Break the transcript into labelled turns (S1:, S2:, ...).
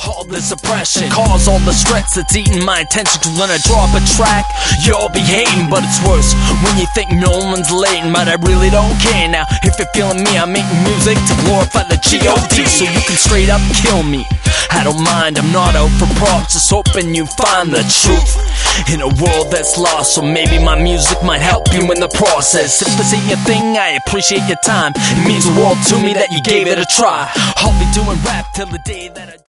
S1: All this oppression cause all the stress that's eating my attention. Cause when I drop a track, you'll be hating. But it's worse when you think no one's lating. But I really don't care now. If you're feeling me, I'm making music to glorify the G.O.D. So you can straight up kill me, I don't mind, I'm not out for props. Just hoping you find the truth in a world that's lost. So maybe my music might help you in the process. If this ain't your thing, I appreciate your time. It means the world to me that you gave it a try. I'll be doing rap till the day that I